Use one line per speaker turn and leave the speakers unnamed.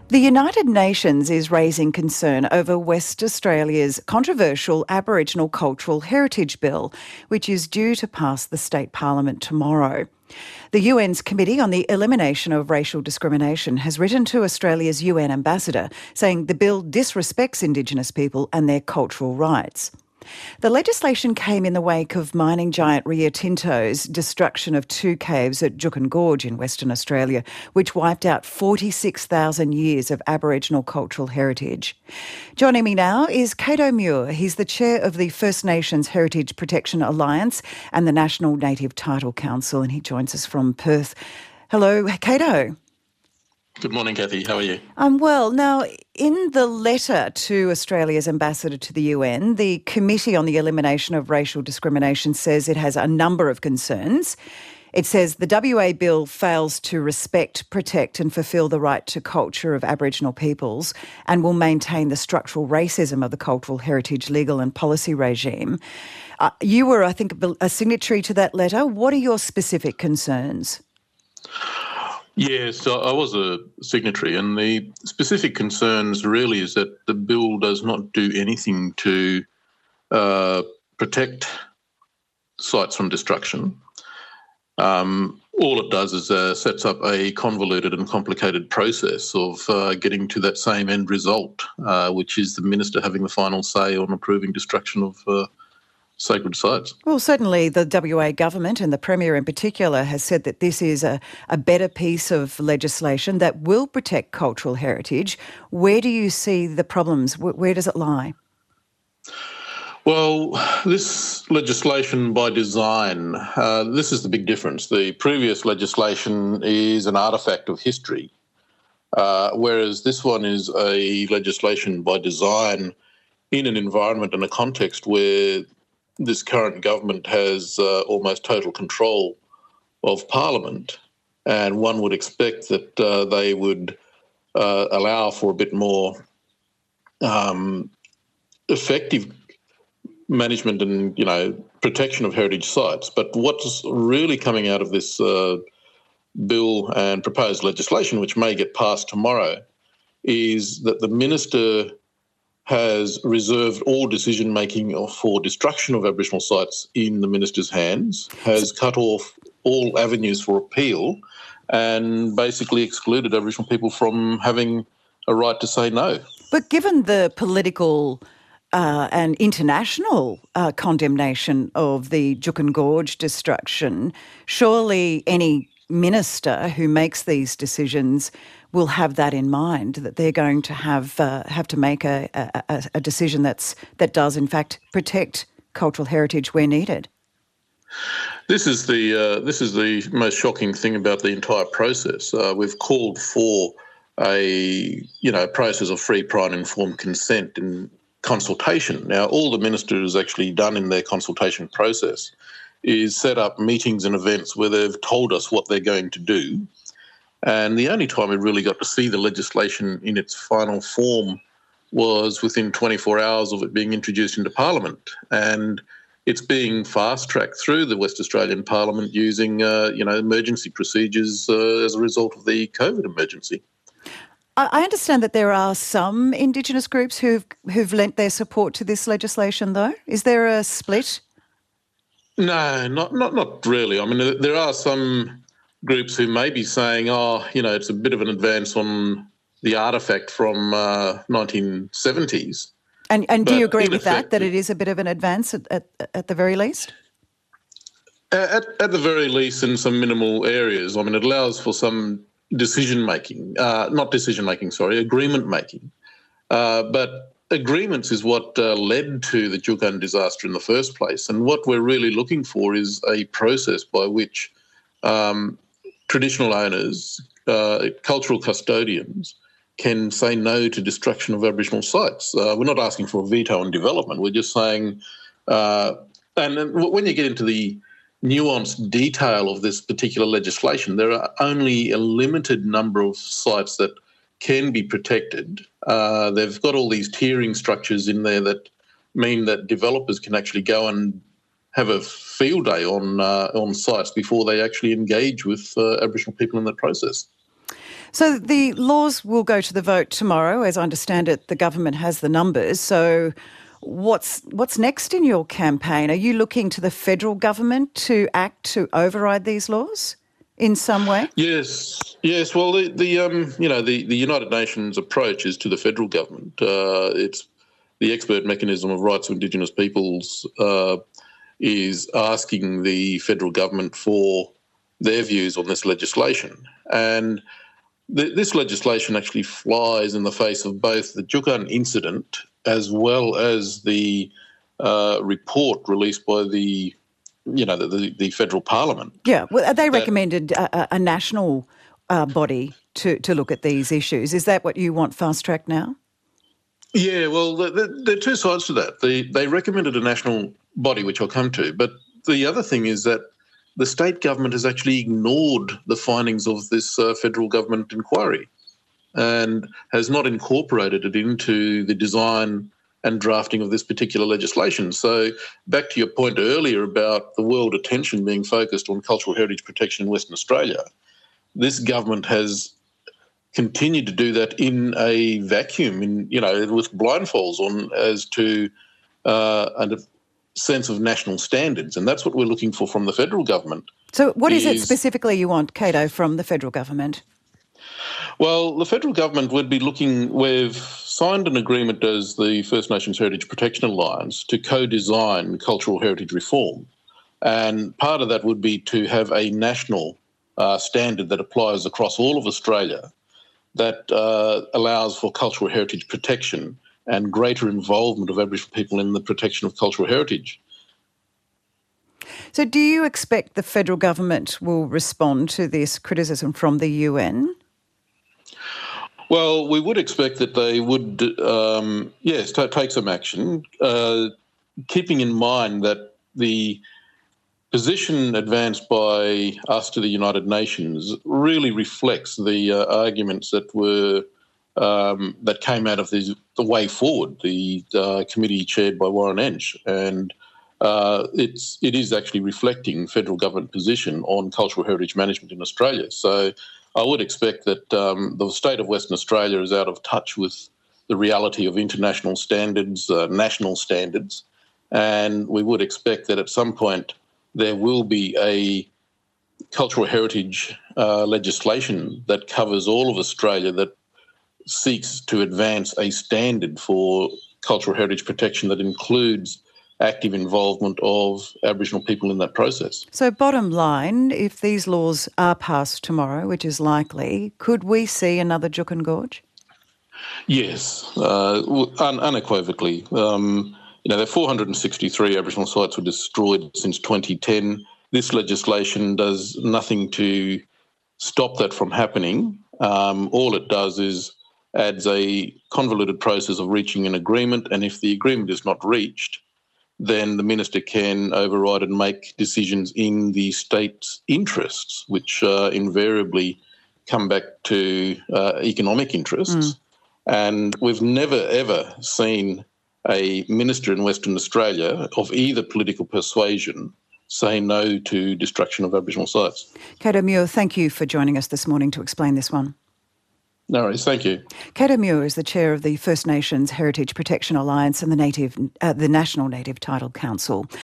The United Nations is raising concern over West Australia's controversial Aboriginal Cultural Heritage Bill, which is due to pass the state parliament tomorrow. The UN's Committee on the Elimination of Racial Discrimination has written to Australia's UN ambassador saying the bill disrespects Indigenous people and their cultural rights. The legislation came in the wake of mining giant Rio Tinto's destruction of two caves at Juukan Gorge in Western Australia, which wiped out 46,000 years of Aboriginal cultural heritage. Joining me now is Cato Muir. He's the chair of the First Nations Heritage Protection Alliance and the National Native Title Council, and he joins us from Perth. Hello, Cato.
Good morning, Kathy. How are you?
I'm well. Now, in the letter to Australia's ambassador to the UN, the Committee on the Elimination of Racial Discrimination says it has a number of concerns. It says the WA bill fails to respect, protect and fulfil the right to culture of Aboriginal peoples and will maintain the structural racism of the cultural heritage legal and policy regime. You were, I think, a signatory to that letter. What are your specific concerns?
Yes, so I was a signatory, and the specific concerns really is that the bill does not do anything to protect sites from destruction. All it does is sets up a convoluted and complicated process of getting to that same end result, which is the minister having the final say on approving destruction of sacred sites.
Well, certainly the WA government and the Premier in particular has said that this is a better piece of legislation that will protect cultural heritage. Where do you see the problems? Where does it lie?
Well, this legislation by design, this is the big difference. The previous legislation is an artefact of history, whereas this one is a legislation by design in an environment and a context where this current government has almost total control of Parliament, and one would expect that they would allow for a bit more effective management and, protection of heritage sites. But what's really coming out of this bill and proposed legislation, which may get passed tomorrow, is that the minister has reserved all decision-making for destruction of Aboriginal sites in the minister's hands, has cut off all avenues for appeal, and basically excluded Aboriginal people from having a right to say no.
But given the political and international condemnation of the Juukan Gorge destruction, surely any minister who makes these decisions will have that in mind, that they're going to have to make a decision that does in fact protect cultural heritage where needed.
This is the most shocking thing about the entire process. We've called for a process of free, prior, and informed consent and consultation. Now, all the minister has actually done in their consultation process is set up meetings and events where they've told us what they're going to do. And the only time we really got to see the legislation in its final form was within 24 hours of it being introduced into Parliament. And it's being fast-tracked through the West Australian Parliament using, emergency procedures as a result of the COVID emergency.
I understand that there are some Indigenous groups who've lent their support to this legislation, though. Is there a split?
No, not really. I mean, there are some groups who may be saying, it's a bit of an advance on the artefact from 1970s.
And do you agree with that it is a bit of an advance at the very least?
At the very least, in some minimal areas. I mean, it allows for some agreement-making. But agreements is what led to the Juukan disaster in the first place. And what we're really looking for is a process by which traditional owners, cultural custodians, can say no to destruction of Aboriginal sites. We're not asking for a veto on development. We're just saying, and when you get into the nuanced detail of this particular legislation, there are only a limited number of sites that can be protected. They've got all these tiering structures in there that mean that developers can actually go and have a field day on sites before they actually engage with Aboriginal people in that process.
So the laws will go to the vote tomorrow. As I understand it, the government has the numbers. So what's next in your campaign? Are you looking to the federal government to act to override these laws in some way?
Yes. Well, the United Nations approach is to the federal government. It's the expert mechanism of rights of Indigenous peoples is asking the federal government for their views on this legislation. And this legislation actually flies in the face of both the Juukan incident as well as the report released by the federal parliament.
Yeah, well, they recommended a national body to look at these issues. Is that what you want fast-tracked now?
Yeah, well, there are two sides to that. They recommended a national body, which I'll come to, but the other thing is that the state government has actually ignored the findings of this federal government inquiry and has not incorporated it into the design and drafting of this particular legislation. So back to your point earlier about the world attention being focused on cultural heritage protection in Western Australia, this government has continued to do that in a vacuum, with blindfolds on as to a sense of national standards. And that's what we're looking for from the federal government.
So what is it specifically you want, Cato, from the federal government?
Well, the federal government would be we've signed an agreement as the First Nations Heritage Protection Alliance to co-design cultural heritage reform. And part of that would be to have a national standard that applies across all of Australia that allows for cultural heritage protection and greater involvement of Aboriginal people in the protection of cultural heritage.
So do you expect the federal government will respond to this criticism from the UN?
Well, we would expect that they would, take some action, keeping in mind that the position advanced by us to the United Nations really reflects the arguments that were that came out of the Way Forward, the committee chaired by Warren Entsch, and it is actually reflecting federal government position on cultural heritage management in Australia. So I would expect that the state of Western Australia is out of touch with the reality of international standards, national standards, and we would expect that at some point there will be a cultural heritage legislation that covers all of Australia that seeks to advance a standard for cultural heritage protection that includes active involvement of Aboriginal people in that process.
So bottom line, if these laws are passed tomorrow, which is likely, could we see another Juukan Gorge?
Yes, unequivocally. There are 463 Aboriginal sites were destroyed since 2010. This legislation does nothing to stop that from happening. All it does is adds a convoluted process of reaching an agreement, and if the agreement is not reached, then the minister can override and make decisions in the state's interests, which invariably come back to economic interests. And we've never, ever seen a minister in Western Australia of either political persuasion say no to destruction of Aboriginal sites.
Cato Muir, thank you for joining us this morning to explain this one.
No worries, thank you.
Cato Muir is the chair of the First Nations Heritage Protection Alliance and the National Native Title Council.